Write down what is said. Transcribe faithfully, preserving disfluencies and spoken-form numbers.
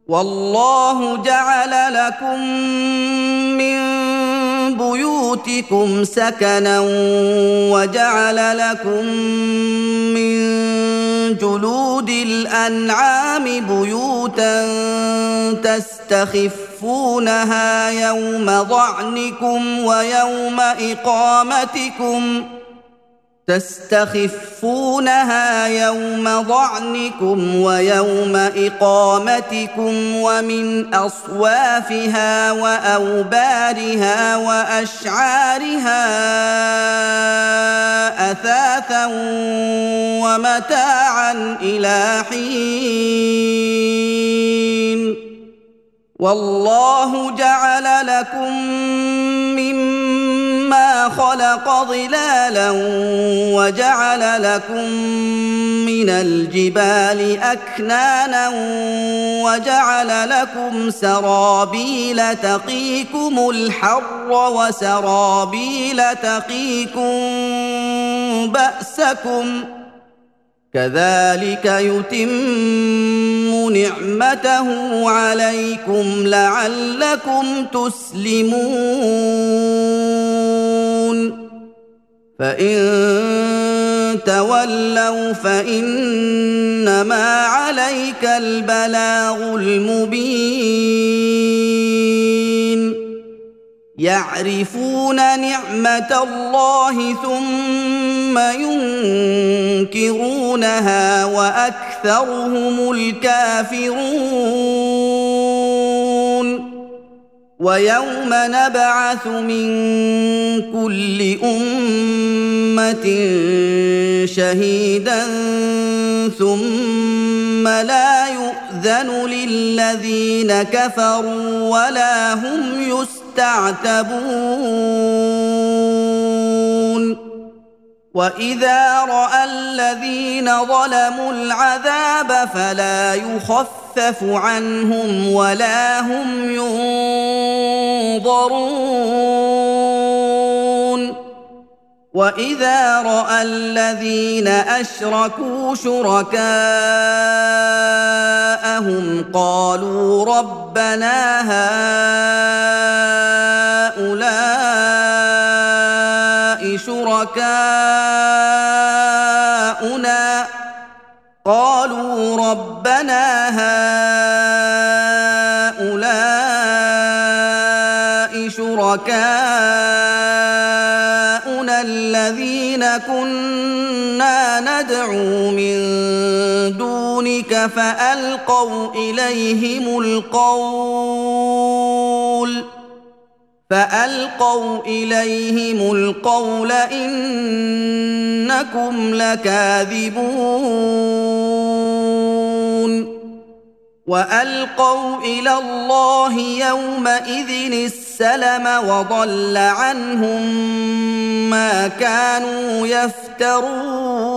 والله جعل لكم من بيوتكم سكنا وجعل لكم من جلود الأنعام بيوتا تستخفونها يوم ظعنكم ويوم إقامتكم تستخفونها يوم ظعنكم ويوم إقامتكم ومن أصوافها وأوبارها وأشعارها أثاثا ومتاعا إلى حين والله جعل لكم مما خلق ظلالا وجعل لكم من الجبال أكنانا وجعل لكم سرابيل تقيكم الحر وسرابيل تقيكم بأسكم كذلك يتم نعمته عليكم لعلكم تسلمون فإن تولوا فإنما عليك البلاغ المبين يعرفون نعمة الله ثم ينكرونها وأكثرهم الكافرون ويوم نبعث من كل أمة شهيدا ثم لا يؤذن للذين كفروا ولا هم يستعتبون وإذا رأى الذين ظلموا العذاب فلا يخفف عنهم ولا هم ينظرون وإذا رأى الذين أشركوا شركاءهم قالوا ربنا هؤلاء شركاؤنا قالوا ربنا هؤلاء شركاؤنا الذين كنا ندعو من دونك فألقوا إليهم القول فألقوا إليهم القول إنكم لكاذبون وألقوا إلى الله يومئذ السلم وضل عنهم ما كانوا يفترون